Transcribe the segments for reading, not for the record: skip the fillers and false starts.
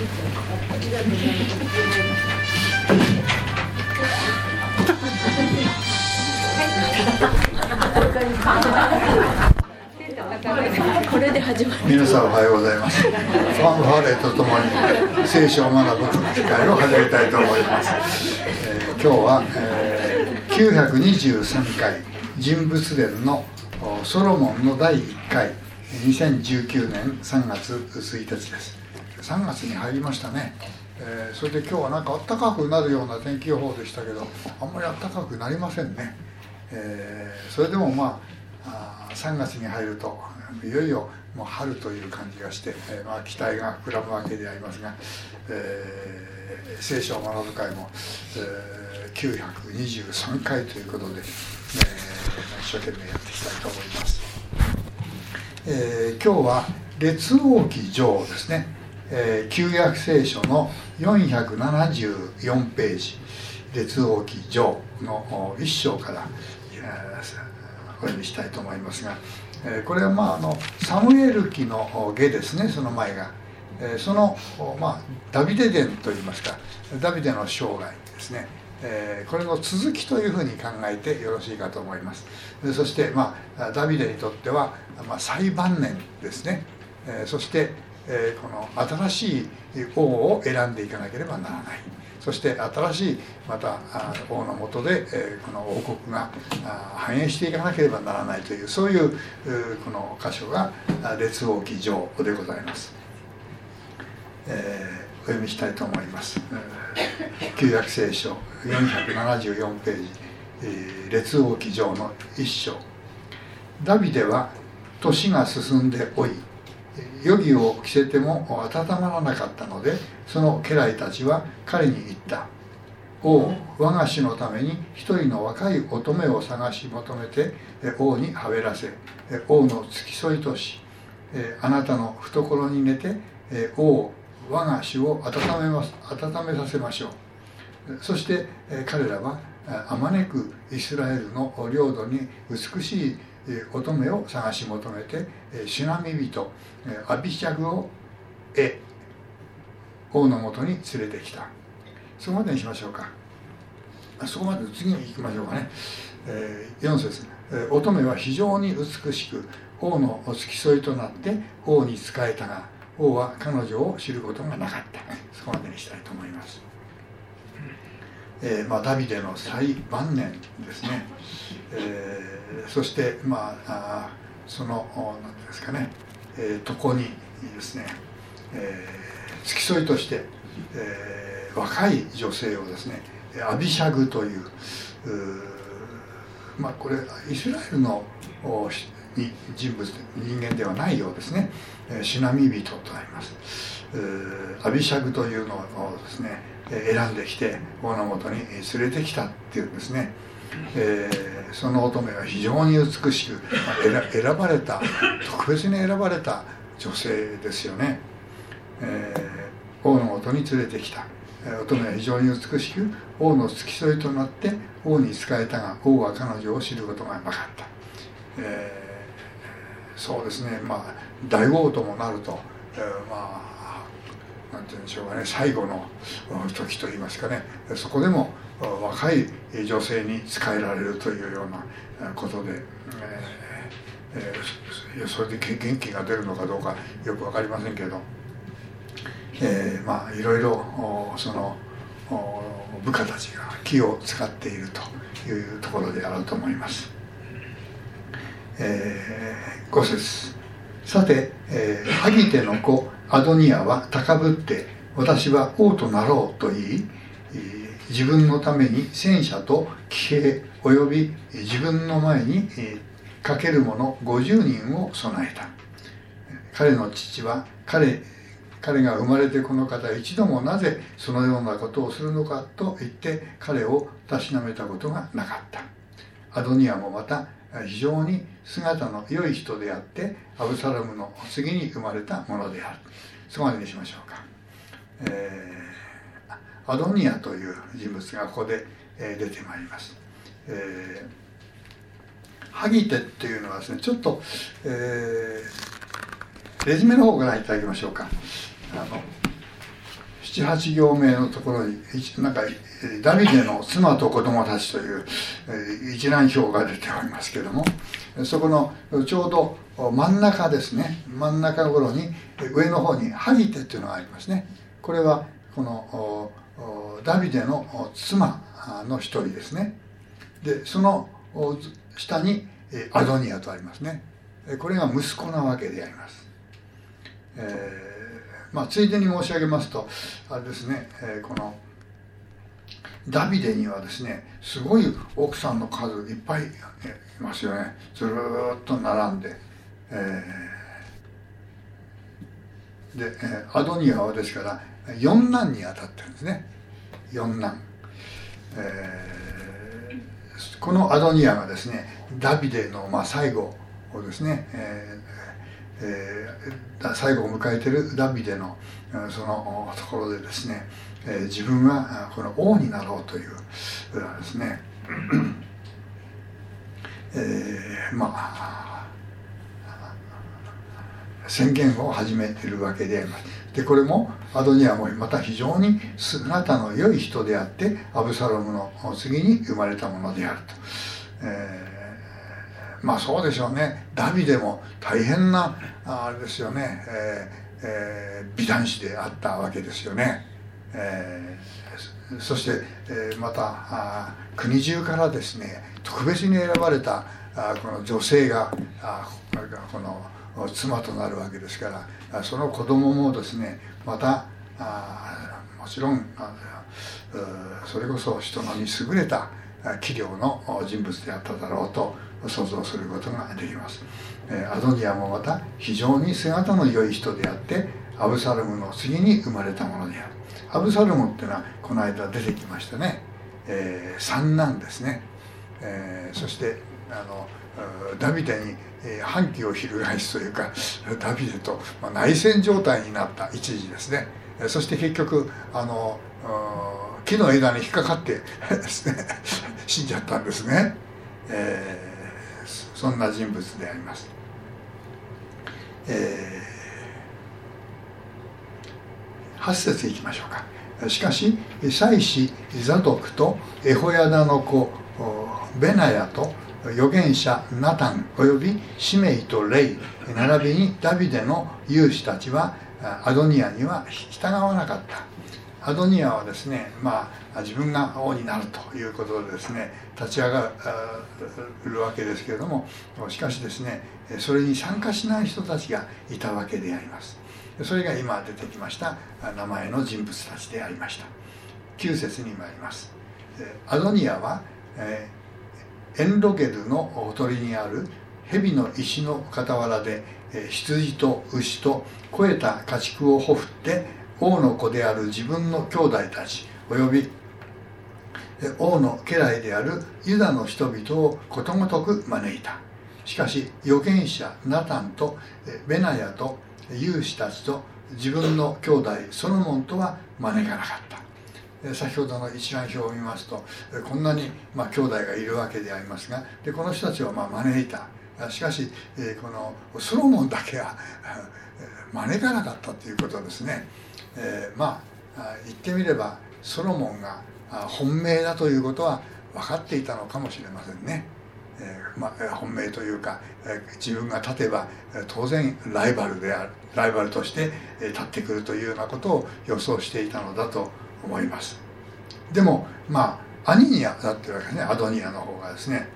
これで始まる。 皆さんおはようございます。ファンファーレとともに聖書を学ぶ機会を始めたいと思います。今日は、923回人物伝のソロモンの第1回2019年3月1日です。3月に入りましたね。それで今日はなんか暖かくなるような天気予報でしたけど、あんまり暖かくなりませんね。それでも3月に入るといよいよもう春という感じがして、期待が膨らむわけでありますが、聖書を学ぶ会も、923回ということで、一生懸命やっていきたいと思います。今日は列王記上ですね、旧約聖書の474ページ、列王記上の1章からお読みしたいと思いますが、これはサムエル記の下ですね。その前が、その、ダビデ伝といいますか、ダビデの生涯ですね、これの続きというふうに考えてよろしいかと思います。そして、ダビデにとっては、最晩年ですね。そして、この新しい王を選んでいかなければならない。そして新しいまた王の下でこの王国が繁栄していかなければならないという、そういうこの箇所が列王記上でございます。お読みしたいと思います。旧約聖書474ページ、列王記上の1章。ダビデは年が進んでおり、夜着を着せても温まらなかったので、その家来たちは彼に言った。王、我が主のために一人の若い乙女を探し求めて王にはべらせ、王の付き添いとし、あなたの懐に寝て王、我が主を温めさせましょう。そして彼らはあまねくイスラエルの領土に美しい乙女を探し求めて、シュナミ人アビシャグを王のもとに連れてきた。そこまでにしましょうか。そこまで次に行きましょうかね。4節、乙女は非常に美しく王のお付き添いとなって王に仕えたが、王は彼女を知ることがなかった。そこまでにしたいと思います。ダビデの最晩年ですね。そしてその何ていうんですかね、床にですね、付き添いとして、若い女性をですね、アビシャグという、これイスラエルの人間ではないようですね。シュナミ人とあります。アビシャグというのをですね、選んできて王のもとに連れてきたっていうんですね。その乙女は非常に美しく、選ばれた、特別に選ばれた女性ですよね。王のもとに連れてきた乙女は非常に美しく王の付き添いとなって王に仕えたが、王は彼女を知ることがなかった。そうですね、大王ともなると、なんて言うんでしょうかね、最後の時といいますかね、そこでも若い女性に仕えられるというようなことで、それで元気が出るのかどうかよく分かりませんけど、いろいろその部下たちが気を使っているというところであると思います。5節、さて、ハギテの子アドニアは高ぶって私は王となろうと言い、自分のために戦車と騎兵および自分の前にかける者50人を備えた。彼の父は彼が生まれてこの方一度もなぜそのようなことをするのかと言って彼をたしなめたことがなかった。アドニアもまた非常に姿の良い人であってアブサロムの次に生まれたものである。そこまでにしましょうか。アドニアという人物がここで出てまいります。ハギテっていうのはですね、ちょっと、レジュメの方からいただきましょうか。 7、8行目のところになんかダビデの妻と子供たちという一覧表が出ておりますけれども、そこのちょうど真ん中ですね、真ん中頃に上の方にハギテというのがありますね。これはこのダビデの妻の一人ですね。でその下にアドニヤとありますね。これが息子なわけであります。ついでに申し上げますとあれですね、このダビデにはですねすごい奥さんの数いっぱいいますよね。ずーっと並んで、アドニヤはですから四男に当たってるんですね。四男、このアドニヤがですねダビデの最後をですね、最後を迎えているダビデのそのところでですね、自分はこの王になろうというですね、宣言を始めているわけであります。でこれもアドニヤもまた非常に姿の良い人であってアブサロムの次に生まれたものであると。そうでしょうね。ダビデも大変なあれですよね、美男子であったわけですよね。そして、また国中からですね特別に選ばれたこの女性がこの妻となるわけですから、その子供もですねまたもちろんそれこそ人並み優れた器量の人物であっただろうと想像することができます。アドニヤもまた非常に姿の良い人であってアブサロムの次に生まれたものである。アブサロムっていうのはこの間出てきましたね、三男ですね。そしてダビデに反旗を翻すというかダビデと内戦状態になった一時ですね。そして結局木の枝に引っかかってですね死んじゃったんですね。そんな人物であります。8節いきましょうか。しかし祭司ザドクとエホヤダの子ベナヤと預言者ナタンおよびシメイとレイ並びにダビデの勇士たちはアドニヤには従わなかった。アドニヤはですね、自分が王になるということでですね立ち上がるわけですけれども、しかしですねそれに参加しない人たちがいたわけであります。それが今出てきました名前の人物たちでありました。9節に参ります。アドニヤはエンロゲルのほとりにある蛇の石の傍らで羊と牛と肥えた家畜をほふって王の子である自分の兄弟たちおよび王の家来であるユダの人々をことごとく招いた。しかし預言者ナタンとベナヤと勇士たちと自分の兄弟ソロモンとは招かなかった。先ほどの一覧表を見ますとこんなに兄弟がいるわけでありますが、でこの人たちを招いた。しかしこのソロモンだけは招かなかったということですね。言ってみればソロモンが本命だということは分かっていたのかもしれませんね。本命というか自分が立てば当然ライバルとして立ってくるというようなことを予想していたのだと思います。でも兄にだっていうわけですね。アドニヤの方がですね、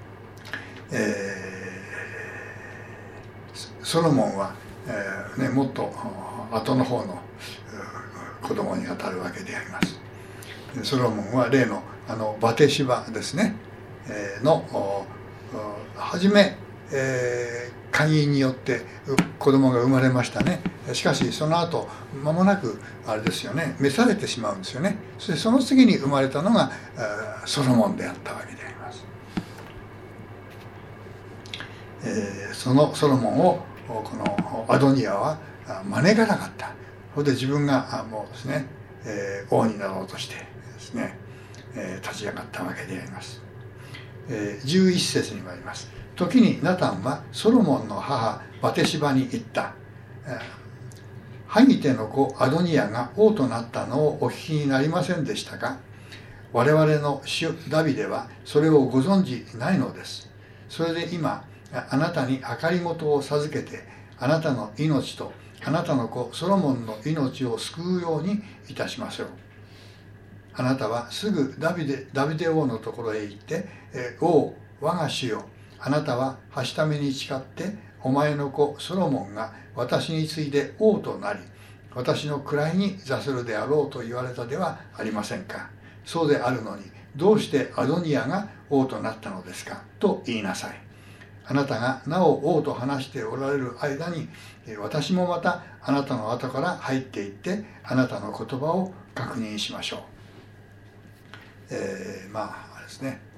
ソロモンは、もっと後の方の子供にあたるわけであります。ソロモンは例のバテシバですね、初め、姦淫によって子供が生まれましたね。しかしその後間もなくあれですよね召されてしまうんですよね。そしてその次に生まれたのがソロモンであったわけであります。そのソロモンをこのアドニヤは招かなかった。それで自分がもうですね、王になろうとしてですね、立ち上がったわけであります。11節に参ります。時にナタンはソロモンの母バテシバに言った。 ハギテの子アドニヤが王となったのをお聞きになりませんでしたか？我々の主ダビデはそれをご存じないのです。それで今あなたに計りごとを授けて、あなたの命とあなたの子ソロモンの命を救うようにいたしましょう。あなたはすぐダビデ王のところへ行って、王我が主よ、あなたははしために誓って、お前の子ソロモンが私に次いで王となり、私の位に座するであろうと言われたではありませんか。そうであるのに、どうしてアドニヤが王となったのですかと言いなさい。あなたがなお王と話しておられる間に、私もまたあなたの後から入っていって、あなたの言葉を確認しましょう。あれですね、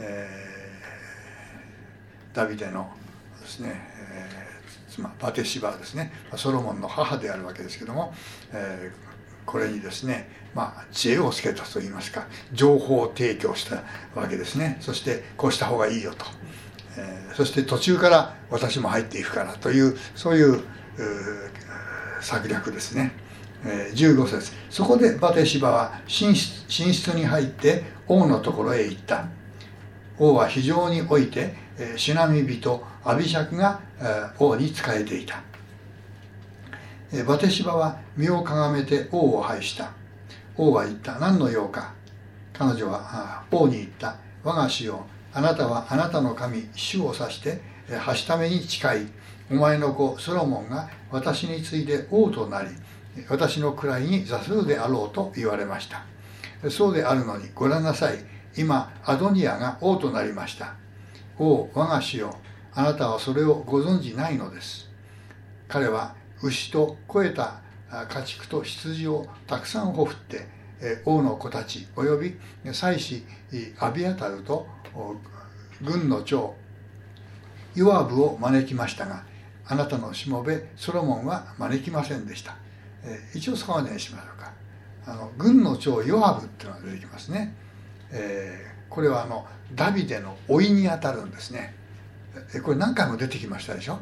ダビデのですね、妻バテシバですね、ソロモンの母であるわけですけども、これにですね、知恵をつけたといいますか、情報を提供したわけですね。そしてこうした方がいいよと、そして途中から私も入っていくからという、そういう策略ですね。15節、そこでバテシバは寝室に入って王のところへ行った。王は非常において、シュナミ人アビシャクが王に仕えていた。バテシバは身をかがめて王を拝した。王は言った。何の用か。彼女は王に言った。我が主よ、あなたはあなたの神主を指してはしために誓い、お前の子ソロモンが私に次いで王となり、私の位に座するであろうと言われました。そうであるのに、ご覧なさい。今アドニヤが王となりました。王我が主よ、あなたはそれをご存じないのです。彼は牛と肥えた家畜と羊をたくさんほふって、王の子たちおよび祭司アビアタルと軍の長ヨアブを招きましたが、あなたのしもべソロモンは招きませんでした。一応そこまでにしましょうか。軍の長ヨアブっていうのが出てきますね。これはダビデの甥にあたるんですね。これ何回も出てきましたでしょ。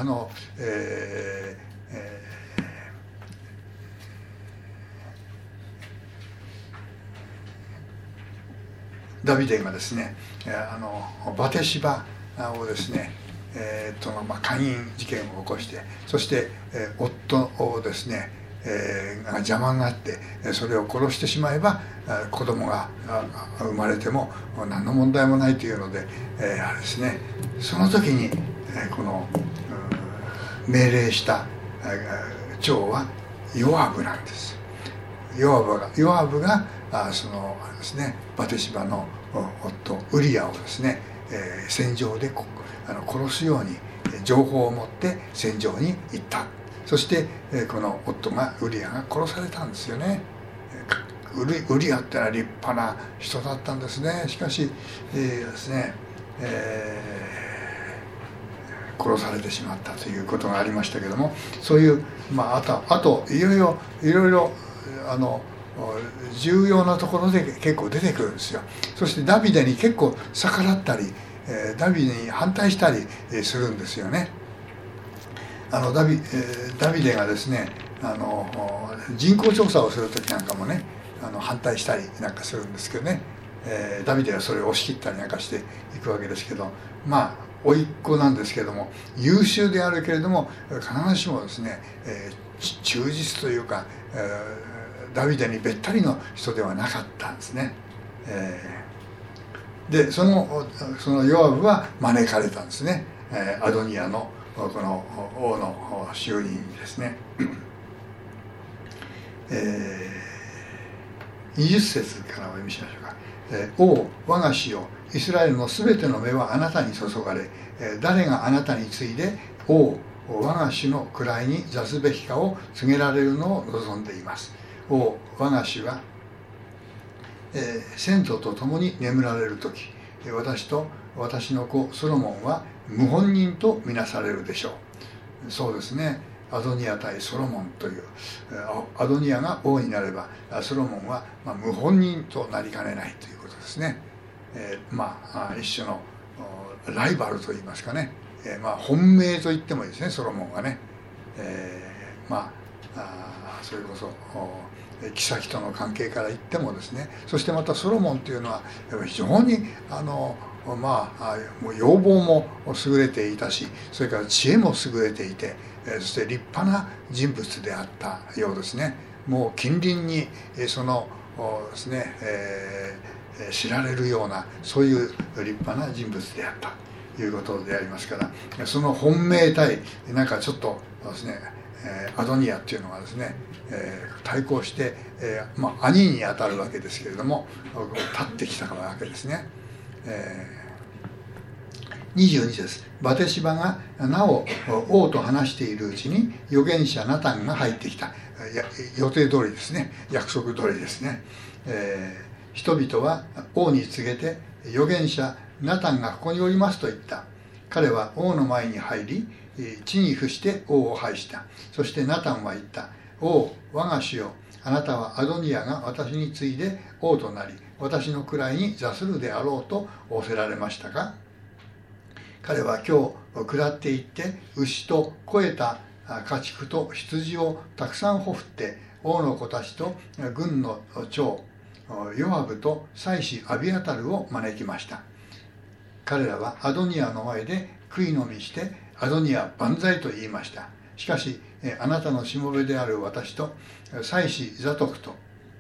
ダビデがですね、バテシバをですね、姦淫事件を起こして、そして、夫をですね、邪魔があってそれを殺してしまえば子供が生まれても何の問題もないというので、あれですね、その時に、この命令した長はヨアブなんです。ヨアブがそのですね、バテシバの夫ウリアをですね、戦場で殺すように情報を持って戦場に行った。そしてこの夫がウリアが殺されたんですよね。ウリアってのは立派な人だったんですね。しかし、ですね、殺されてしまったということがありましたけども、そういう、あといろいろ重要なところで結構出てくるんですよ。そしてダビデに結構逆らったり、ダビデに反対したりするんですよね。ダビデがですね、人口調査をする時なんかもね、反対したりなんかするんですけどね、ダビデはそれを押し切ったりなんかしていくわけですけど、甥っ子なんですけども、優秀であるけれども必ずしもですね、忠実というか、ダビデにべったりの人ではなかったんですね。でそのヨアブは招かれたんですね、アドニヤのこの王の就任にですね。20節からお読みしましょうか。王我が主よ、イスラエルのすべての目はあなたに注がれ、誰があなたに次いで王我が主の位に座すべきかを告げられるのを望んでいます。王我が主が、先祖と共に眠られる時、私と私の子ソロモンは謀反人とみなされるでしょう。そうですね、アドニヤ対ソロモンという、アドニヤが王になればソロモンは謀反人となりかねないということですね。一種のライバルといいますかね、本命と言ってもいいですね、ソロモンはね。 それこそ妃との関係から言ってもですね、そしてまたソロモンというのは非常にもう要望も優れていたし、それから知恵も優れていて、そして立派な人物であったようですね。もう近隣にそのですね、知られるようなそういう立派な人物であったということでありますから、その本命対なんかちょっとですね、アドニアっていうのがですね、対抗して、兄にあたるわけですけれども立ってきたわけですね。22節、バテシバがなお王と話しているうちに預言者ナタンが入ってきた。予定通りですね、約束通りですね。人々は王に告げて、預言者ナタンがここにおりますと言った。彼は王の前に入り、地に伏して王を拝した。そしてナタンは言った。王、我が主よ、あなたはアドニヤが私に次いで王となり、私の位に座するであろうと仰せられましたか。彼は今日下っていって、牛と肥えた家畜と羊をたくさんほふって、王の子たちと軍の長ヨアブと祭司アビアタルを招きました。彼らはアドニヤの前で悔いのみして、アドニヤ万歳と言いました。しかしあなたのしもべである私と祭司ザドクと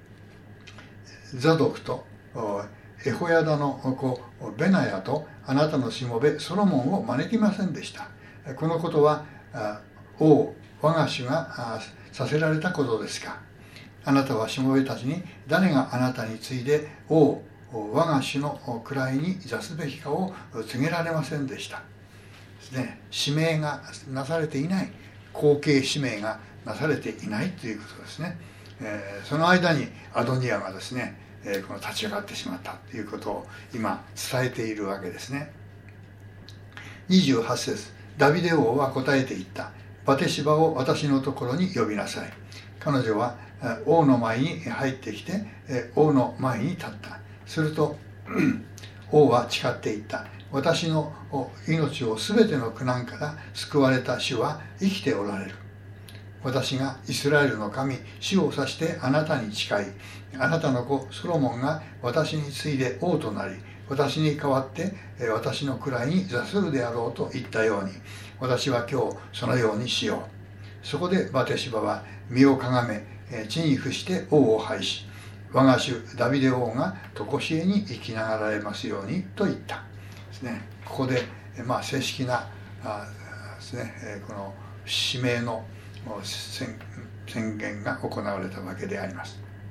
エホヤダの子ベナヤとあなたのしもべソロモンを招きませんでした。このことは王我が主がさせられたことですか。あなたはしもべたちに誰があなたに次いで王我が主の位に座すべきかを告げられませんでしたですね。指名がなされていない、後継指名がなされていないということですね。その間にアドニヤがですね、この立ち上がってしまったということを今伝えているわけですね。28節、ダビデ王は答えて言った。バテシバを私のところに呼びなさい。彼女は王の前に入ってきて王の前に立った。すると王は誓って言った。私の命をすべての苦難から救われた主は生きておられる。私がイスラエルの神主を指してあなたに誓い、あなたの子ソロモンが私に次いで王となり、私に代わって私の位に座するであろうと言ったように、私は今日そのようにしよう。そこでバテシバは身をかがめ地に伏して王を拝し、我が主ダビデ王が常しえに生きながられますようにと言ったですね。ここで正式なですね、この指名の宣言が行われたわけであります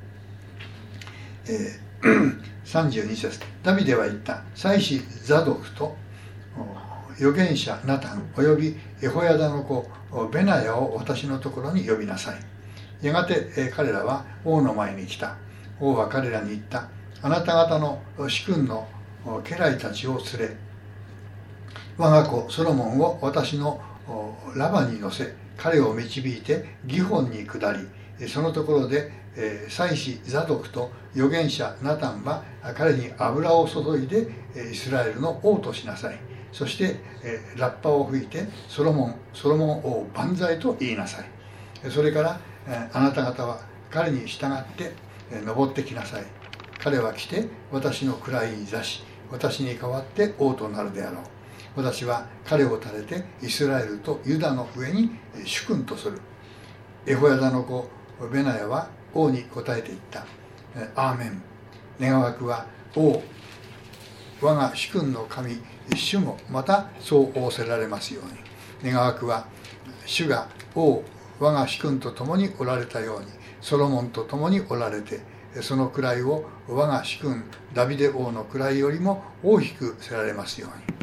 。32節、ダビデは言った。祭司ザドクと預言者ナタンおよびエホヤダの子ベナヤを私のところに呼びなさい。やがて彼らは王の前に来た。王は彼らに言った。あなた方の主君の家来たちを連れ、我が子ソロモンを私のラバに乗せ、彼を導いてギホンに下り、そのところで祭司ザドクと預言者ナタンは彼に油を注いでイスラエルの王としなさい。そしてラッパを吹いてソロモン王万歳と言いなさい。それからあなた方は彼に従って登ってきなさい。彼は来て私の位に座し、私に代わって王となるであろう。私は彼を垂れてイスラエルとユダの上に主君とする。エホヤダの子ベナヤは王に答えて言った。アーメン。願わくは王我が主君の神主もまたそう仰せられますように。願わくは主が王我が主君と共におられたように、ソロモンと共におられて、その位を我が主君ダビデ王の位よりも大きくせられますように。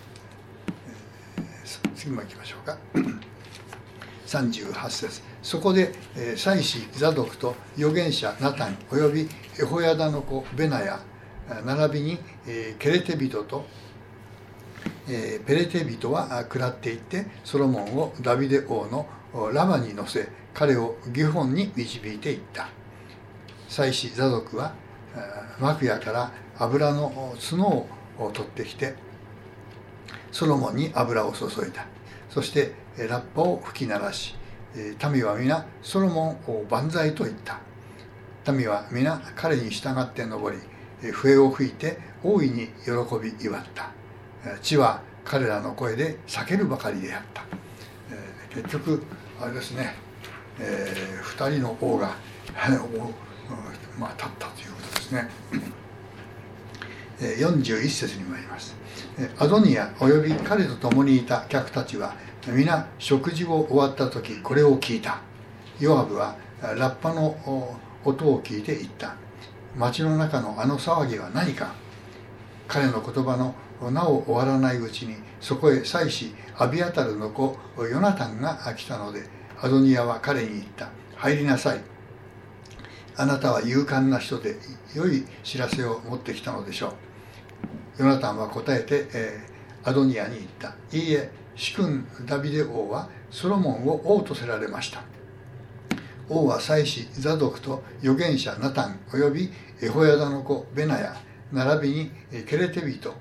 次も行きましょうか。38節、そこで祭司ザドクと預言者ナタンおよびエホヤダの子ベナヤ並びにケレテ人とペレテ人は下っていってソロモンをダビデ王のラバに乗せ、彼をギホンに導いていった。祭司ザドクは幕屋から油の角を取ってきてソロモンに油を注いだ。そしてラッパを吹き鳴らし、 民は皆ソロモンを万歳と言った。民は皆彼に従って登り、笛を吹いて大いに喜び祝った。地は彼らの声で裂けるばかりであった。結局あれですね、2人の王が立ったということですね。41節に参ります。アドニアおよび彼と共にいた客たちは皆食事を終わった時これを聞いた。ヨアブはラッパの音を聞いて言った。町の中のあの騒ぎは何か。彼の言葉のなお終わらないうちにそこへ祭司アビアタルの子ヨナタンが来たので、アドニアは彼に言った。入りなさい。あなたは勇敢な人で良い知らせを持ってきたのでしょう。ヨナタンは答えて、アドニアに言った。いいえ、主君ダビデ王はソロモンを王とせられました。王は祭司ザドクと預言者ナタンおよびエホヤダの子ベナヤ並びにペレテ人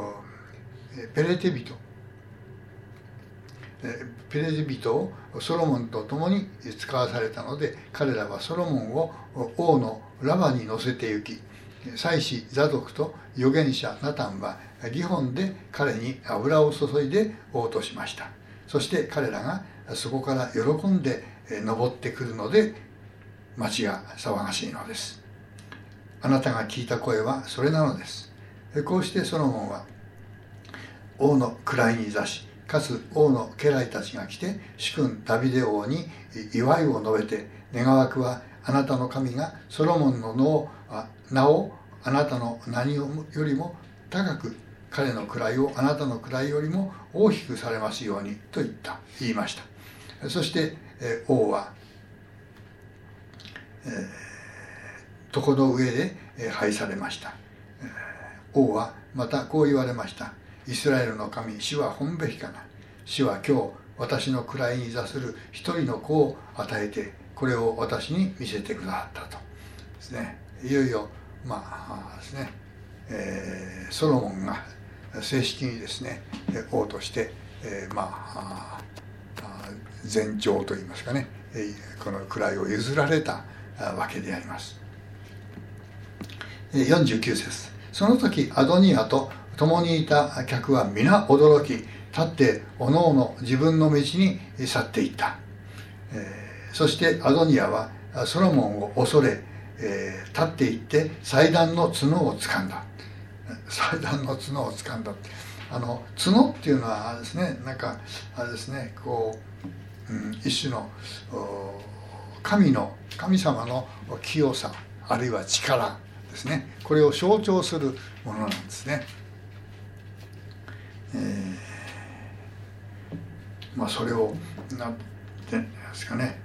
をソロモンと共に使わされたので、彼らはソロモンを王のラバに乗せて行き、祭司ザドクと預言者ナタンはギホンで彼に油を注いで王としました。そして彼らがそこから喜んで登ってくるので町が騒がしいのです。あなたが聞いた声はそれなのです。こうしてソロモンは王の位に座し、かつ王の家来たちが来て主君ダビデ王に祝いを述べて、願わくはあなたの神がソロモンの名をあなたの何よりも高く、彼の位をあなたの位よりも大きくされますようにと言いました。そして王は床の上で拝されました。王はまたこう言われました。イスラエルの神、主は本べきかな。主は今日私の位に座する一人の子を与えて、これを私に見せてくださったとですね。いよいよですね、ソロモンが正式にですね王として前朝といいますかね、この位を譲られたわけであります。49節。その時アドニアと共にいた客は皆驚き、立っておのおの自分の道に去っていった。そしてアドニアはソロモンを恐れ、立っていって祭壇の角を掴んだ。祭壇の角を掴んだ。角っていうのはですね、なんかあれですね、こう、一種の神様の清さあるいは力ですね、これを象徴するものなんですね。それをなんていうんですかね、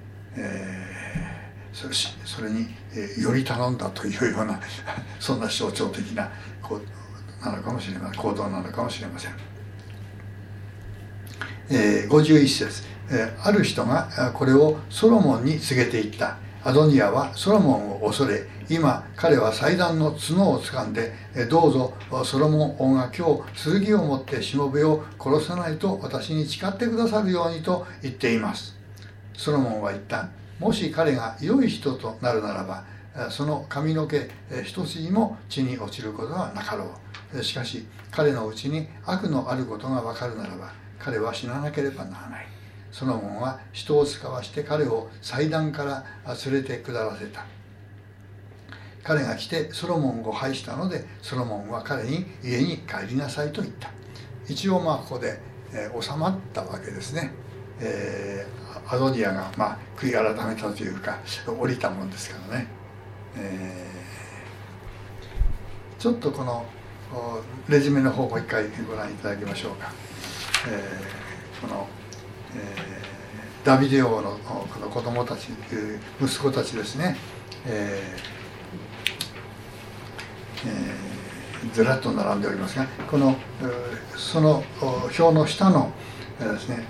それにより頼んだというようなそんな象徴的な行動なのかもしれません。51節。ある人がこれをソロモンに告げていった。アドニアはソロモンを恐れ、今彼は祭壇の角を掴んで、どうぞソロモン王が今日剣を持ってしもべを殺さないと私に誓ってくださるようにと言っています。ソロモンは言った。もし彼が良い人となるならば、その髪の毛一筋も地に落ちることはなかろう。しかし彼のうちに悪のあることが分かるならば、彼は死ななければならない。ソロモンは人を使わして彼を祭壇から連れて下らせた。彼が来てソロモンを拝したので、ソロモンは彼に家に帰りなさいと言った。一応ここで収まったわけですね。アドニアが悔い改めたというか降りたもんですからね。ちょっとこのレジュメの方もう一回ご覧いただきましょうか。このダビデ王のこの子供たち、息子たちですね、ずらっと並んでおりますが、その表の下のですね、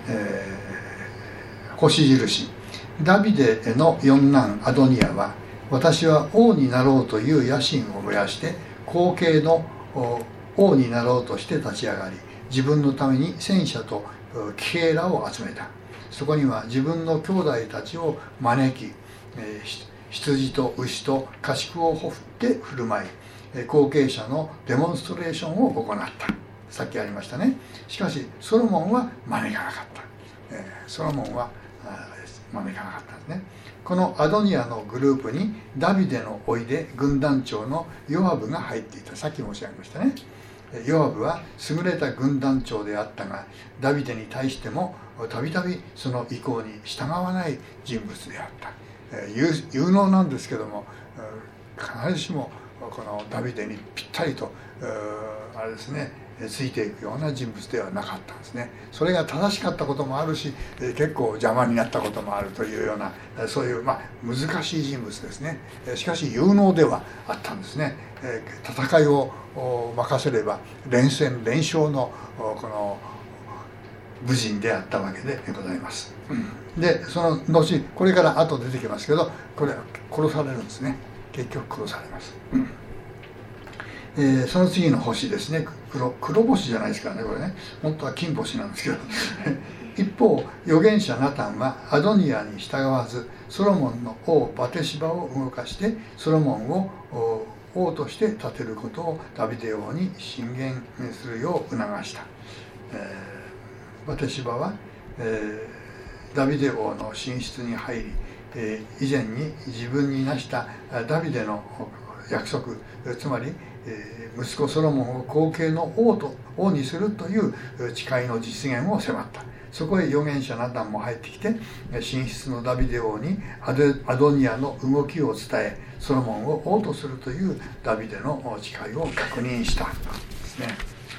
星印、ダビデの四男アドニアは、私は王になろうという野心を燃やして後継の王になろうとして立ち上がり、自分のために戦車と騎兵らを集めた。 そこには自分の兄弟たちを招き、羊と牛と家畜をほふって振る舞い、後継者のデモンストレーションを行った。さっきありましたね。しかしソロモンは招かなかった。ソロモンは招かなかったんですね。このアドニアのグループにダビデの甥で軍団長のヨアブが入っていた。さっき申し上げましたね。ヨアブは優れた軍団長であったが、ダビデに対してもたびたびその意向に従わない人物であった。有能なんですけども、必ずしもこのダビデにぴったりとあれですね、ついていくような人物ではなかったんですね。それが正しかったこともあるし、結構邪魔になったこともあるというような、そういう難しい人物ですね。しかし有能ではあったんですね。戦いを任せれば連戦連勝のこの武人であったわけでございます。でその後、これから後出てきますけど、これ殺されるんですね。結局殺されます。その次の星ですね。黒星じゃないですからね、これね。本当は金星なんですけど一方預言者ナタンはアドニアに従わず、ソロモンの王バテシバを動かしてソロモンを王として立てることをダビデ王に進言するよう促した。バテシバは、ダビデ王の寝室に入り、以前に自分になしたダビデの約束、つまり息子ソロモンを後継の王にするという誓いの実現を迫った。そこへ預言者ナタンも入ってきて、寝室のダビデ王にアドニアの動きを伝え、ソロモンを王とするというダビデの誓いを確認したんですね。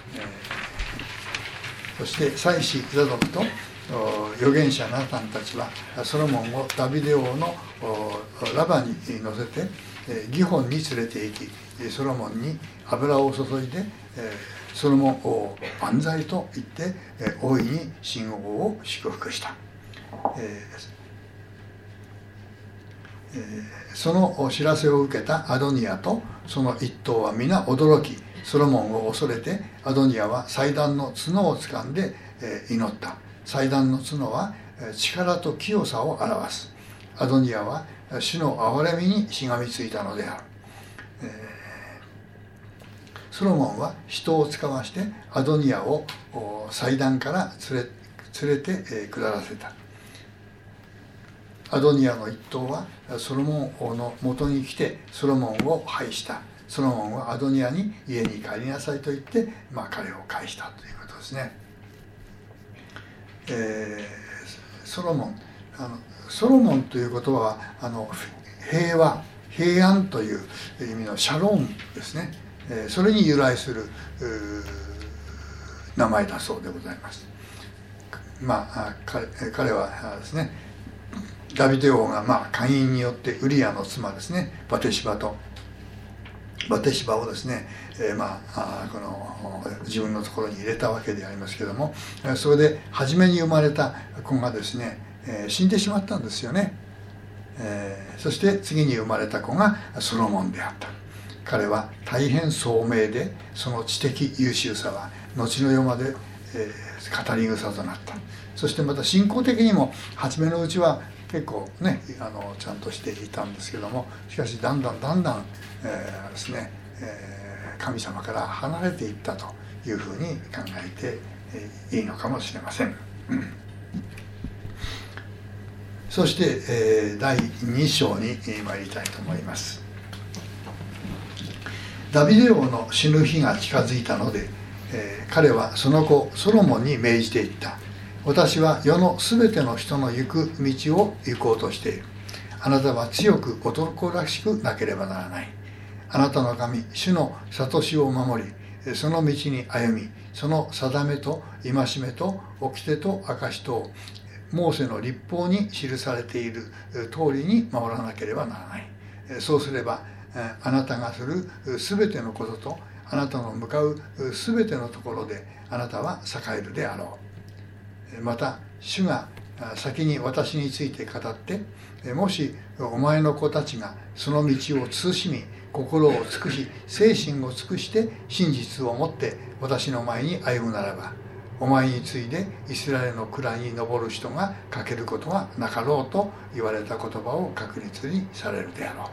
そして祭司ザドクと預言者ナタンたちはソロモンをダビデ王のラバに乗せてギホンに連れて行き、ソロモンに油を注いでソロモン王万歳と言って大いに新王を祝福した。その知らせを受けたアドニアとその一党は皆驚き、ソロモンを恐れてアドニアは祭壇の角を掴んで祈った。祭壇の角は力と清さを表す。アドニアは主の憐れみにしがみついたのである。ソロモンは人を使わしてアドニアを祭壇から連れて下らせた。アドニアの一党はソロモン王の元に来てソロモンを拝した。ソロモンはアドニアに家に帰りなさいと言って、彼を返したということですね。ソロモンという言葉は平和平安という意味のシャロームですね。それに由来する名前だそうでございます。彼はですね、ダビデ王が姦淫によってウリアの妻ですね、バテシバをですね、この自分のところに入れたわけでありますけども、それで初めに生まれた子がですね、死んでしまったんですよね。そして次に生まれた子がソロモンであった。彼は大変聡明で、その知的優秀さは後の世まで、語り草となった。そしてまた信仰的にも初めのうちは結構ねちゃんとしていたんですけども、しかしだんだんですね、神様から離れていったというふうに考えていいのかもしれません。そして、第2章に参りたいと思います。ダビデ王の死ぬ日が近づいたので、彼はその子ソロモンに命じていった。私は世のすべての人の行く道を行こうとしている。あなたは強く男らしくなければならない。あなたの神主の諭しを守り、その道に歩み、その定めと戒めと掟と証とモーセの律法に記されている通りに守らなければならない。そうすればあなたがするすべてのこととあなたの向かうすべてのところであなたは栄えるであろう。また主が先に私について語って、もしお前の子たちがその道を慎み心を尽くし精神を尽くして真実をもって私の前に歩むならば、 お前に次いでイスラエルの位に上る人が欠けることはなかろうと言われた言葉を確実にされるであろ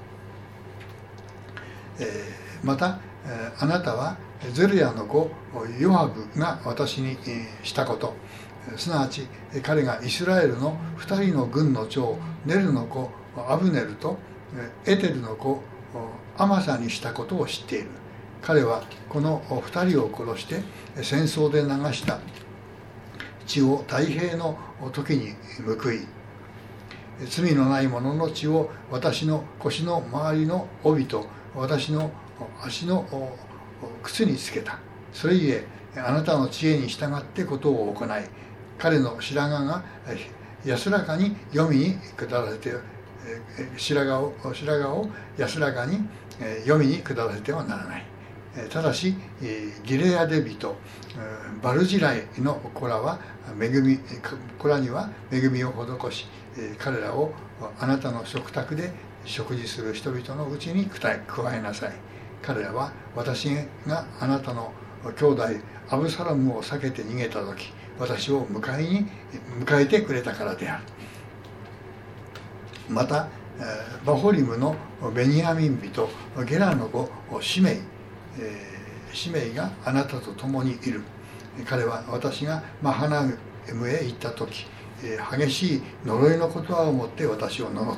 う。またあなたはゼルヤの子ヨハブが私にしたこと、すなわち彼がイスラエルの2人の軍の長ネルの子アブネルとエテルの子アマサにしたことを知っている。彼はこの2人を殺して戦争で流した血を太平の時に報い、罪のない者の血を私の腰の周りの帯と私の足の靴につけた。それゆえあなたの知恵に従ってことを行い、彼の白髪が安らかに黄泉に下らせて白髪を安らかに黄泉に下らせてはならない。ただしギレアデ人バルジライの子らには恵みを施し、彼らをあなたの食卓で食事する人々のうちに加えなさい。彼らは私があなたの兄弟アブサロムを避けて逃げた時、私を迎えてくれたからである。またバホリムのベニヤミン人ゲラの子シメイがあなたと共にいる。彼は私がマハナムへ行った時、激しい呪いの言葉をもって私を呪った。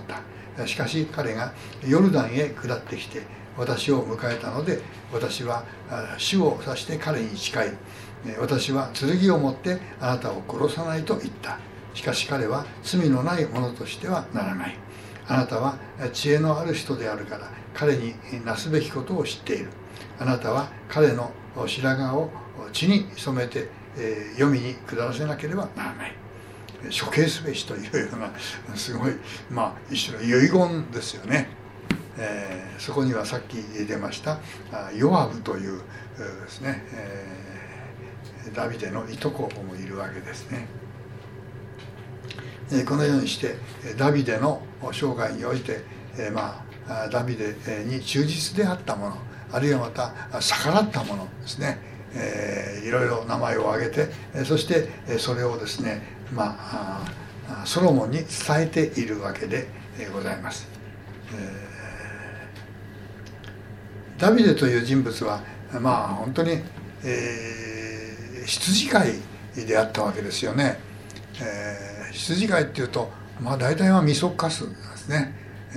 しかし彼がヨルダンへ下ってきて私を迎えたので、私は主を指して彼に誓い、私は剣を持ってあなたを殺さないと言った。しかし彼は罪のないものとしてはならない。あなたは知恵のある人であるから彼になすべきことを知っている。あなたは彼の白髪を血に染めて黄泉に下らせなければならない。処刑すべしというようなすごい一種の遺言ですよね。そこにはさっき出ましたヨアブというですね、ダビデのいとこもいるわけですね。このようにしてダビデの生涯において、ダビデに忠実であったもの、あるいはまた逆らったものですね、いろいろ名前を挙げて、そしてそれをですね、ソロモンに伝えているわけでございます。ダビデという人物は本当に、羊飼いであったわけですよね。羊飼いっていうと大体はみそかすですね。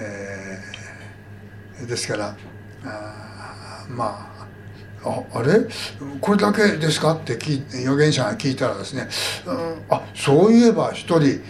ですからあれこれだけですかって預言者が聞いたらですね、そういえば一人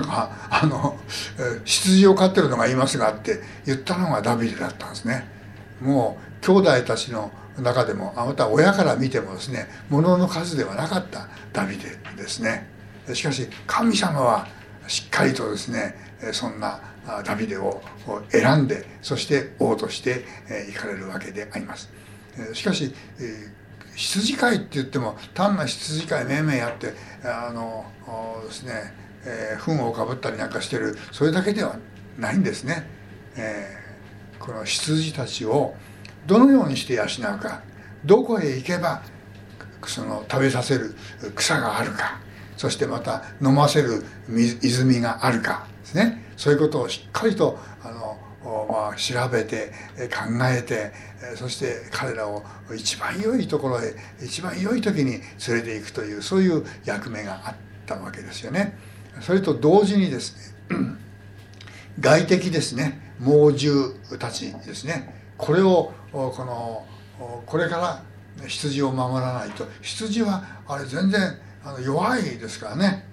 羊を飼ってるのがいますがって言ったのがダビデだったんですね。もう兄弟たちの中でもまた親から見てもですね、物の数ではなかったダビデですね。しかし神様はしっかりとですね、そんなダビデを選んで、そして王として行かれるわけであります。しかし羊飼いって言っても単な羊飼いめいめいやってですね、糞をかぶったりなんかしてる、それだけではないんですね。この羊たちをどのようにして養うか、どこへ行けばその食べさせる草があるか、そしてまた飲ませる泉があるかですね、そういうことをしっかりと調べて考えて、そして彼らを一番良いところへ一番良い時に連れていくという、そういう役目があったわけですよね。それと同時にですね、外敵ですね、猛獣たちですね、これをこれから羊を守らないと、羊はあれ全然弱いですからね。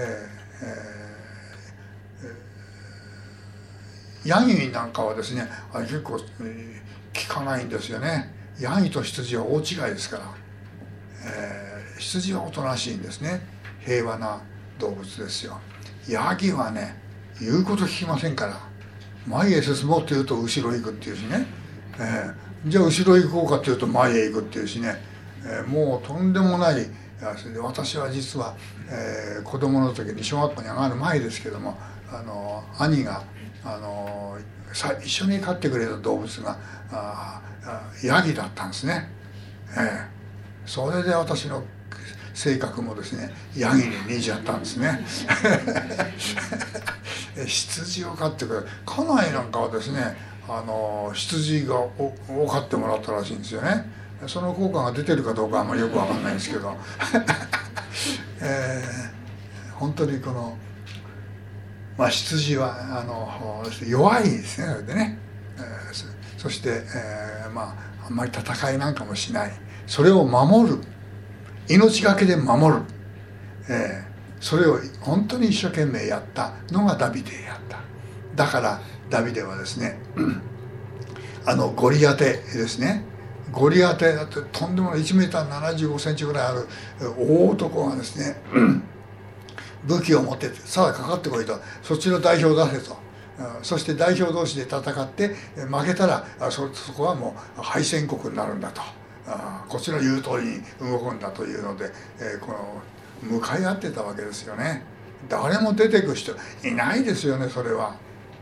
ヤギなんかはですね、あれ結構効かないんですよね。ヤギと羊は大違いですから、羊はおとなしいんですね。平和な動物ですよ。ヤギはね、言うこと聞きませんから、前へ進もうというと後ろへ行くっていうしね、じゃあ後ろへ行こうかっていうと前へ行くっていうしね、もうとんでもない。私は実は、子供の時に小学校に上がる前ですけども、兄が一緒に飼ってくれた動物がヤギだったんですね。それで私の性格もですねヤギに似ちゃったんですね羊を飼ってくれ家内なんかはですね羊が多飼ってもらったらしいんですよね。その効果が出てるかどうかはあんまりよくわかんないんですけど、本当にこの、羊は弱いですね。それでね、そして、あんまり戦いなんかもしない、それを守る、命がけで守る、それを本当に一生懸命やったのがダビデやった。だからダビデはですねゴリアテですね、ゴリアテだってとんでもない1メーター75センチぐらいある大男がですね武器を持ってさあかかってこいと、そっちの代表出せと、そして代表同士で戦って負けたらそこはもう敗戦国になるんだと、こっちの言う通りに動くんだというので、この向かい合ってたわけですよね。誰も出てく人いないですよね、それは。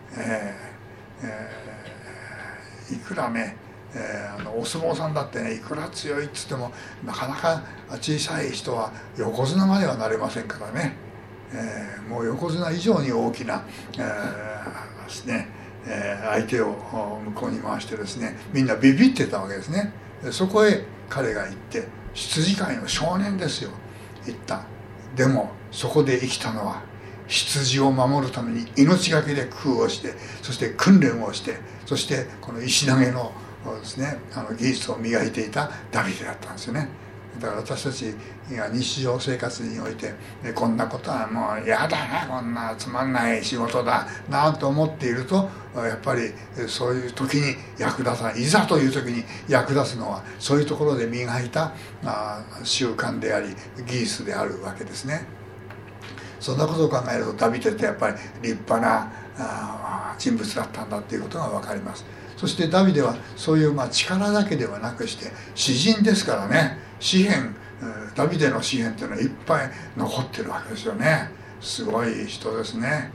いくらね、お相撲さんだってねいくら強いっつってもなかなか小さい人は横綱まではなれませんからね、もう横綱以上に大きな、ですね、相手を向こうに回してですねみんなビビってたわけですね。そこへ彼が行って羊飼いの少年ですよ言った。でもそこで生きたのは羊を守るために命がけで工夫をして、そして訓練をして、そしてこの石投げのですね技術を磨いていたダビデだったんですよね。だから私たちが日常生活においてこんなことはもう嫌だな、こんなつまんない仕事だなと思っていると、やっぱりそういう時に役立たない、いざという時に役立つのはそういうところで磨いた習慣であり技術であるわけですね。そんなことを考えるとダビデってやっぱり立派な人物だったんだっていうことが分かります。そしてダビデはそういう力だけではなくして詩人ですからね、詩篇、ダビデの詩篇っていうのはいっぱい残ってるわけですよね。すごい人ですね。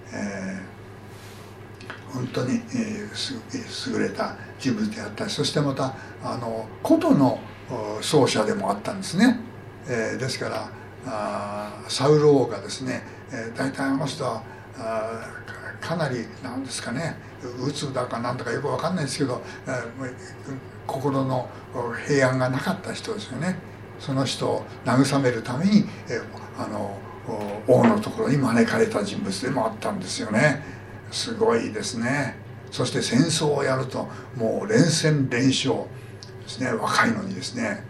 本当に、優れた人物であったり、そしてまた琴の奏者でもあったんですね。ですからサウル王がですね、大体あの人はかなりなんですかね、鬱だかなんだかよく分かんないですけど、心の平安がなかった人ですよね。その人を慰めるために王のところに招かれた人物でもあったんですよね。すごいですね。そして戦争をやるともう連戦連勝ですね、若いのにですね、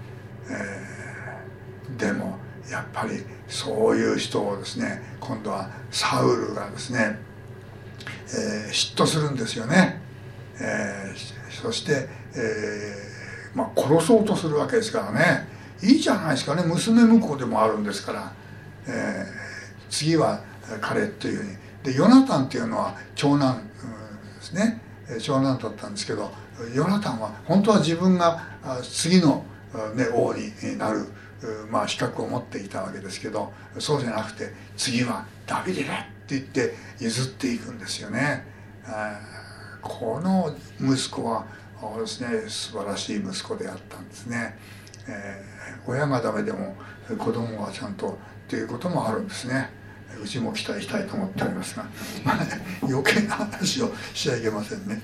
でもやっぱりそういう人をですね今度はサウルがですね、嫉妬するんですよね。そして、殺そうとするわけですからね。いいじゃないですかね、娘婿でもあるんですから、次は彼というふうに。でヨナタンっていうのは長男、ですね、長男だったんですけど、ヨナタンは本当は自分が次の、王になる資格を持っていたわけですけど、そうじゃなくて次はダビデだって言って譲っていくんですよね。この息子はですね素晴らしい息子であったんですね。親がダメでも子供はちゃんとっていうこともあるんですね。うちも期待したいと思っておりますが余計な話をしちゃいけませんね。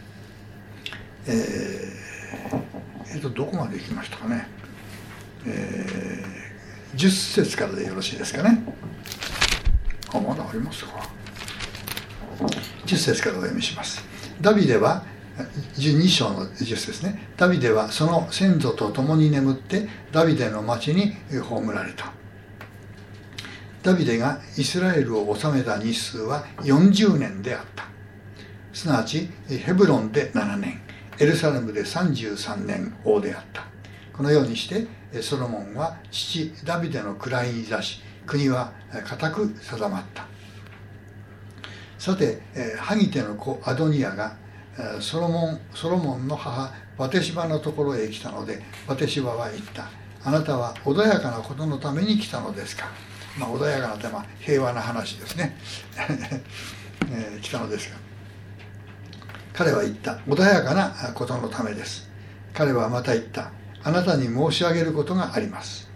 どこまで行きましたかね。10節からでよろしいですかね。まだありますか。10節からお読みします。ダビデは12章の10節ですね。ダビデはその先祖と共に眠ってダビデの町に葬られた。ダビデがイスラエルを治めた日数は40年であった。すなわちヘブロンで7年、エルサレムで33年王であった。このようにしてソロモンは父ダビデの位に座し、国は固く定まった。さてハギテの子アドニヤがソロモンの母バテシバのところへ来たので、バテシバは言った。あなたは穏やかなことのために来たのですか。穏やかなとは平和な話ですね来たのですか。彼は言った。穏やかなことのためです。彼はまた言った。あなたに申し上げることがあります。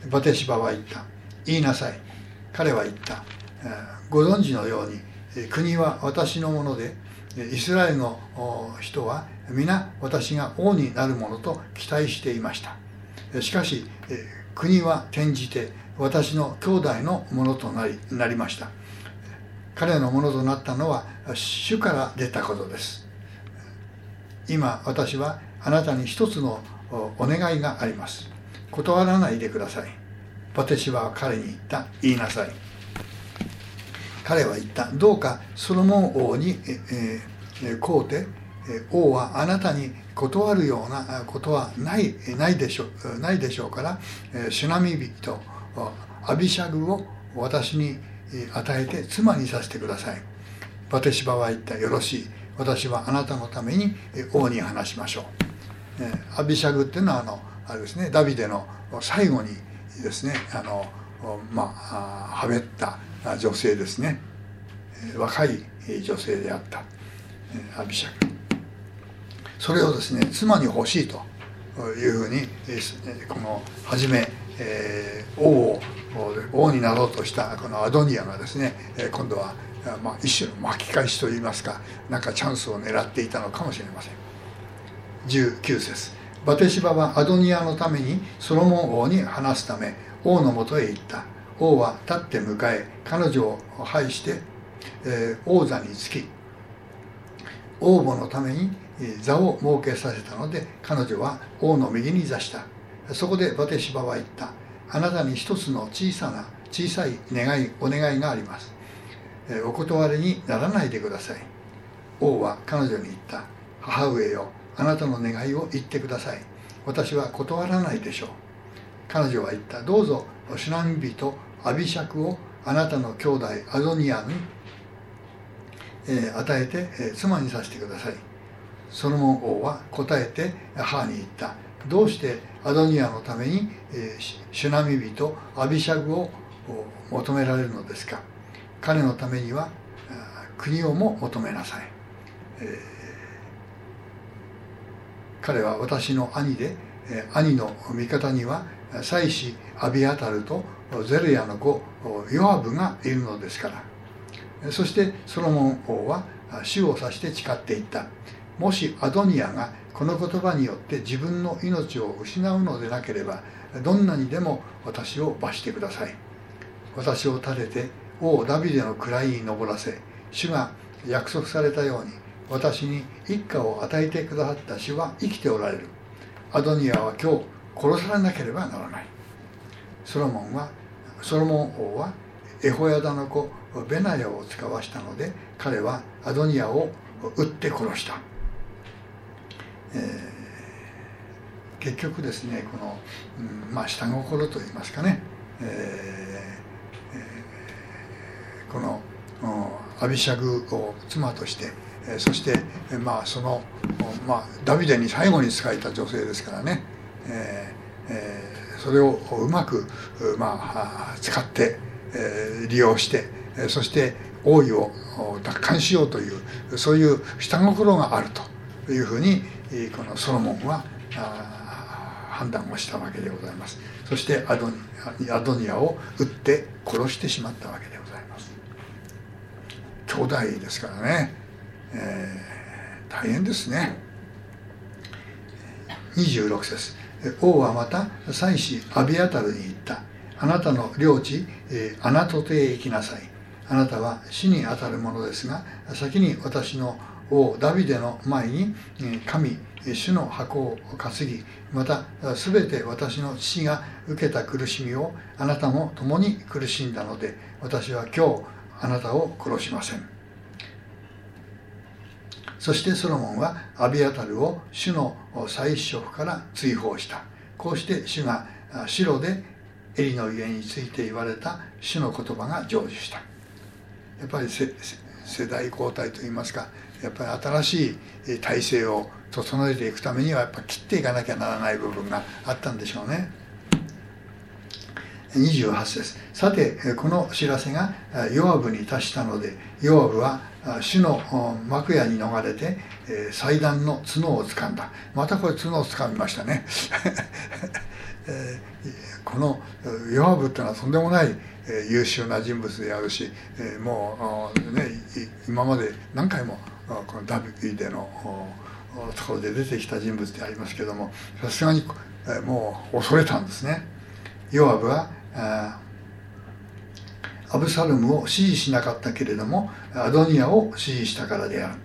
バテシバは言った。言いなさい。彼は言った。ご存知のように国は私のもので、イスラエルの人は皆私が王になるものと期待していました。しかし国は転じて私の兄弟のものとなりました。彼のものとなったのは主から出たことです。今私はあなたに一つのお願いがあります。断らないでください。バテシバは彼に言った。言いなさい。彼は言った。どうかソロモン王にこうて、王はあなたに断るようなことはないでしょうから、シュナミ人アビシャグを私に与えて妻にさせてください。バテシバは言った。よろしい。私はあなたのために王に話しましょう。アビシャグっていうのはあれですね、ダビデの最後にですね、はべった女性ですね。若い女性であったアビシャグ。それをですね、妻に欲しいというふうにこの初め王になろうとしたこのアドニアがですね、今度は一種の巻き返しといいますか、なんかチャンスを狙っていたのかもしれません。19節。バテシバはアドニアのためにソロモン王に話すため王のもとへ行った。王は立って迎え彼女を拝して、王座につき王母のために座を設けさせたので、彼女は王の右に座した。そこでバテシバは言った。あなたに一つの小さいお願いがあります。お断りにならないでください。王は彼女に言った。母上よ、あなたの願いを言ってください。私は断らないでしょう。彼女は言った。どうぞシュナミ人アビシャクをあなたの兄弟アドニアに与えて妻にさせてください。ソロモン王は答えて母に言った。どうしてアドニアのためにシュナミ人アビシャグを求められるのですか。彼のためには国をも求めなさい。彼は私の兄で、兄の味方には祭司アビアタルとゼルヤの子ヨアブがいるのですから。そしてソロモン王は主を指して誓っていった。もしアドニアがこの言葉によって自分の命を失うのでなければ、どんなにでも私を罰してください。私を立てて王ダビデの位に上らせ、主が約束されたように私に一家を与えてくださった主は生きておられる。アドニアは今日殺されなければならない。ソロモン王はエホヤダの子ベナヤを使わしたので、彼はアドニアを撃って殺した。結局ですね、この、下心といいますかね、このアビシャグを妻として、そしてダビデに最後に仕えた女性ですからね、それをうまく、使って、利用して、そして王位を奪還しようという、そういう下心があるというふうにこのソロモンは判断をしたわけでございます。そしてアドニアを撃って殺してしまったわけでございます。兄弟ですからね、大変ですね。26節。王はまた祭司アビアタルに言った。あなたの領地アナトテへ行きなさい。あなたは死にあたるものですが、先に私の王ダビデの前に神主の箱を担ぎ、またすべて私の父が受けた苦しみをあなたも共に苦しんだので、私は今日あなたを殺しません。そしてソロモンはアビアタルを主の祭司職から追放した。こうして主がシロでエリの家について言われた主の言葉が成就した。やっぱり世代交代といいますか、やっぱり新しい体制を整えていくためにはやっぱり切っていかなきゃならない部分があったんでしょうね。28節。さてこの知らせがヨアブに達したので、ヨアブは主の幕屋に逃れて祭壇の角を掴んだ。またこれ角を掴みましたねこのヨアブっていうのはとんでもない優秀な人物であるし、もうね今まで何回もこのダビデのところで出てきた人物でありますけども、さすがにもう恐れたんですね。ヨアブはアブサロムを支持しなかったけれどもアドニヤを支持したからである。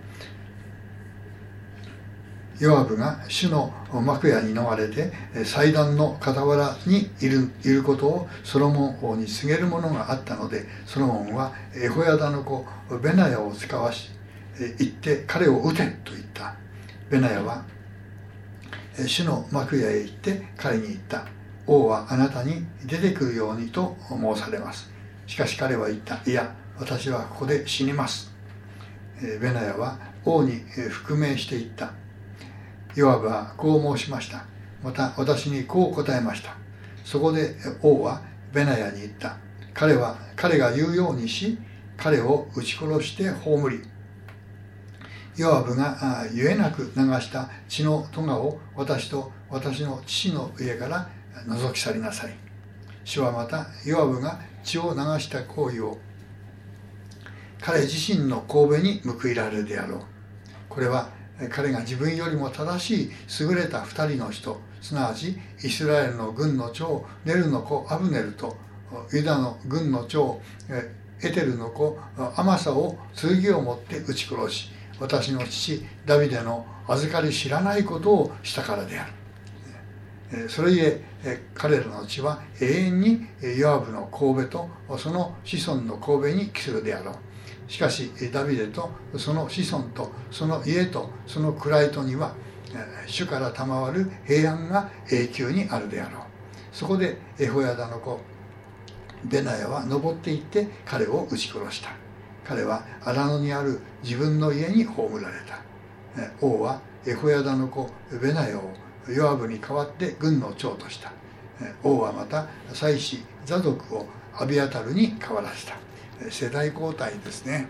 ヨアブが主の幕屋に逃れて祭壇の傍らにいることをソロモン王に告げるものがあったので、ソロモンはエホヤダの子ベナヤを使わし行って彼を撃てと言った。ベナヤは主の幕屋へ行って彼に言った。王はあなたに出てくるようにと申されます。しかし彼は言った。いや、私はここで死にます。ベナヤは王に復命して言った。ヨアブはこう申しました。また私にこう答えました。そこで王はベナヤに言った。彼が言うようにし、彼を撃ち殺して葬り、ヨアブがゆえなく流した血の咎を私と私の父の家から除き去りなさい。主はまたヨアブが血を流した行為を彼自身の頭に報いられるであろう。これは彼が自分よりも正しい優れた二人の人、すなわちイスラエルの軍の長ネルの子アブネルとユダの軍の長エテルの子アマサを剣を持って撃ち殺し、私の父ダビデの預かり知らないことをしたからである。それゆえ彼らの血は永遠にヨアブの頭とその子孫の頭に帰するであろう。しかしダビデとその子孫とその家とその位とには主から賜る平安が永久にあるであろう。そこでエホヤダの子ベナヤは登っていって彼を撃ち殺した。彼は荒野にある自分の家に葬られた。王はエホヤダの子ベナヤをヨアブに代わって軍の長とした。王はまた祭司ザドクをアビアタルに代わらせた。世代交代ですね。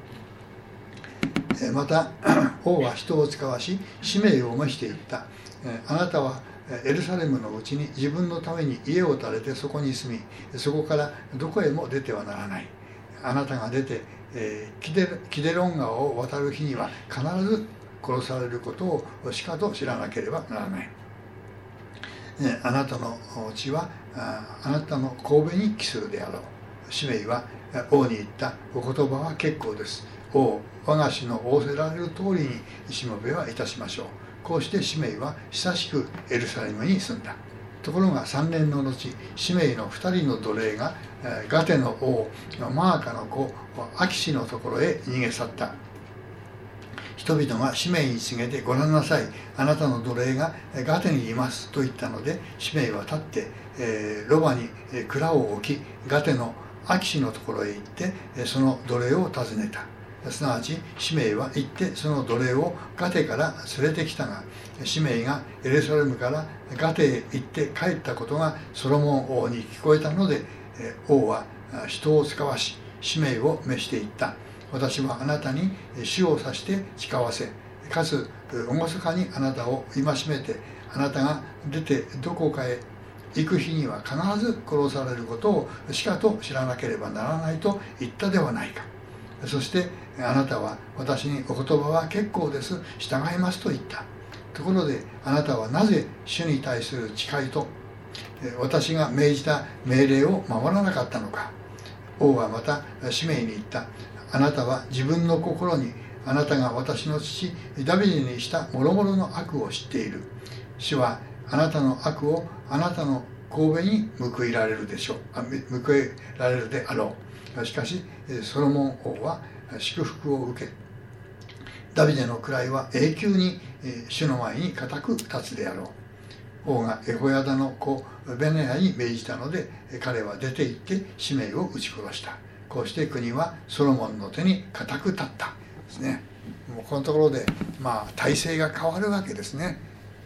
また王は人を使わし使命を召していった。あなたはエルサレムのうちに自分のために家を建ててそこに住み、そこからどこへも出てはならない。あなたが出てキデロン川を渡る日には必ず殺されることをしかと知らなければならない。あなたの血はあなたの頭に帰するであろう。シメイは王に言った。お言葉は結構です。王、我が氏の仰せられる通りにしもべはいたしましょう。こうしてシメイは久しくエルサレムに住んだ。ところが3年の後、シメイの2人の奴隷がガテの王マーカの子アキシのところへ逃げ去った。人々がシメイに告げて、ご覧なさい、あなたの奴隷がガテにいますと言ったので、シメイは立って、ロバに蔵を置き、ガテのアキシのところへ行って、その奴隷を訪ねた。すなわちシメイは行ってその奴隷をガテから連れてきたが、シメイがエルサレムからガテへ行って帰ったことがソロモン王に聞こえたので、王は人を使わしシメイを召していった。私はあなたに主を指して誓わせ、かつ厳かにあなたを戒めて、あなたが出てどこかへ行く日には必ず殺されることをしかと知らなければならないと言ったではないか。そしてあなたは私に、お言葉は結構です、従いますと言った。ところであなたはなぜ主に対する誓いと私が命じた命令を守らなかったのか。王はまたシメイに言った。あなたは自分の心に、あなたが私の父ダビデにした諸々の悪を知っている。主はあなたの悪をあなたの頭に報いられるでしょう。報いられるであろう。しかしソロモン王は祝福を受け、ダビデの位は永久に主の前に固く立つであろう。王がエホヤダの子ベネヤに命じたので、彼は出て行ってシメイを撃ち殺した。こうして国はソロモンの手に固く立ったですね。もうこのところで体制が変わるわけですね。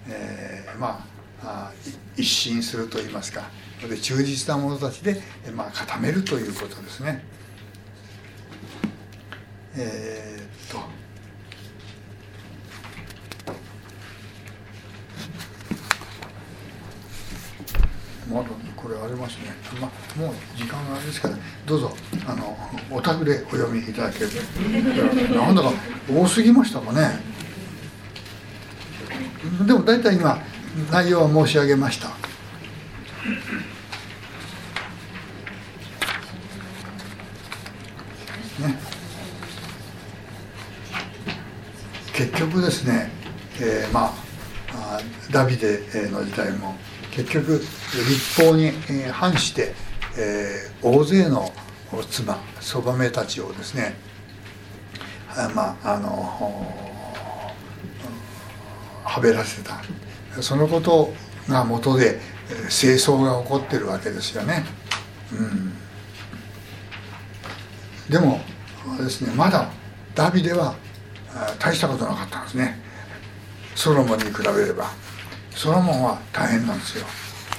一新するといいますか、で忠実な者たちで固めるということですね。 まだこれありますね。もう時間があれですから、どうぞお宅でお読みいただけると。なんだか多すぎましたかね。でも大体今内容は申し上げました。ね、結局ですね、ダビデの時代も結局立法に反して、大勢の妻そばめたちをですね、はべらせた。そのことが元で戦争が起こってるわけですよね。でもですね、まだダビデは大したことなかったんですね。ソロモンに比べれば。ソロモンは大変なんですよ。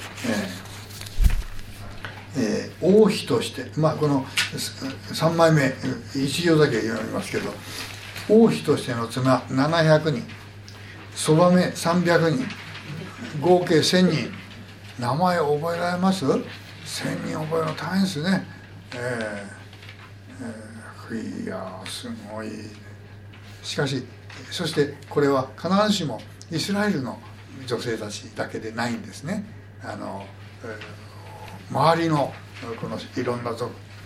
王妃として、この3枚目一行だけ読みますけど、王妃としての妻700人、そばめ300人、合計1000人。名前覚えられます？ 1000 人覚えるの大変ですね。いやすごい。しかしそしてこれは必ずしもイスラエルの女性たちだけでないんですね。周りのこのいろんな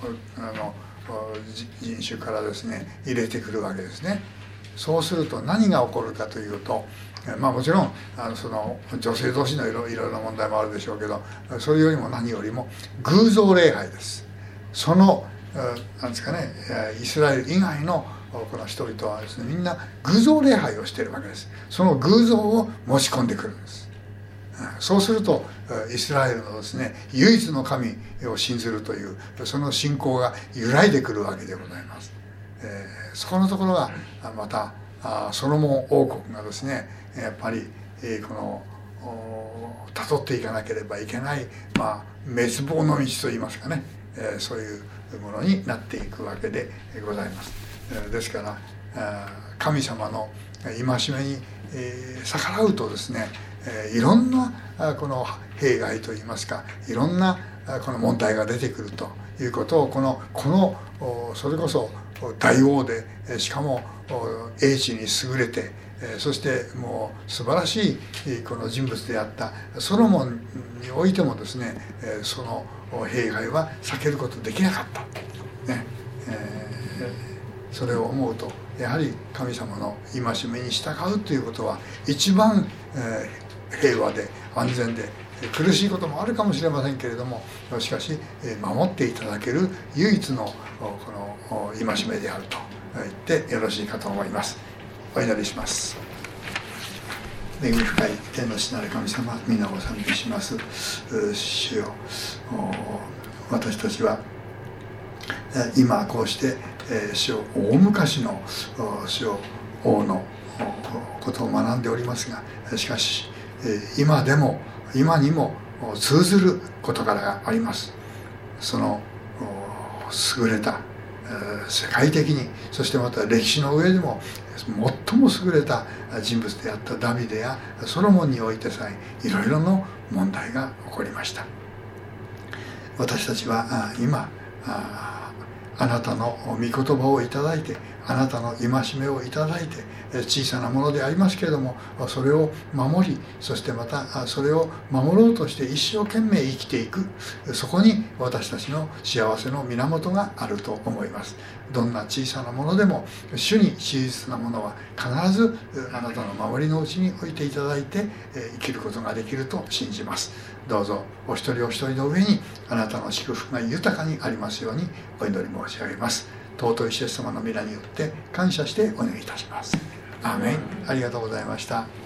人種からですね入れてくるわけですね。そうすると何が起こるかというと、もちろんその女性同士のいろいろな問題もあるでしょうけど、それよりも何よりも偶像礼拝です。そのなんですかね、イスラエル以外のこの人々はですね、みんな偶像礼拝をしているわけです。その偶像を持ち込んでくるんです。そうするとイスラエルのですね唯一の神を信ずるというその信仰が揺らいでくるわけでございます。そこのところがまたソロモン王国がですねやっぱりこの辿っていかなければいけない、滅亡の道といいますかね、そういうものになっていくわけでございます。ですから神様の戒めに逆らうとですね、いろんなこの弊害といいますか、いろんなこの問題が出てくるということをこのそれこそ大王で、しかも英知に優れて、そしてもう素晴らしいこの人物であったソロモンにおいてもですね、その弊害は避けることできなかった、ね。それを思うとやはり神様の戒めに従うということは一番、平和で安全で苦しいこともあるかもしれませんけれども、しかし守っていただける唯一のこの戒めであると言ってよろしいかと思います。お祈りします。恵み深い天の父なる神様、皆を賛美します。主よ、私たちは今こうして主を大昔の主を王のことを学んでおりますが、しかし今にも通ずる事柄があります。その優れた世界的に、そしてまた歴史の上でも最も優れた人物であったダビデやソロモンにおいてさえいろいろな問題が起こりました。私たちは今あなたの御言葉をいただいて、あなたの戒めをいただいて、小さなものでありますけれどもそれを守り、そしてまたそれを守ろうとして一生懸命生きていく、そこに私たちの幸せの源があると思います。どんな小さなものでも主に真実なものは必ずあなたの守りのうちに置いていただいて生きることができると信じます。どうぞお一人お一人の上にあなたの祝福が豊かにありますようにお祈り申し上げます。尊いイエス様の皆によって感謝してお願いいたします。アーメン。ありがとうございました。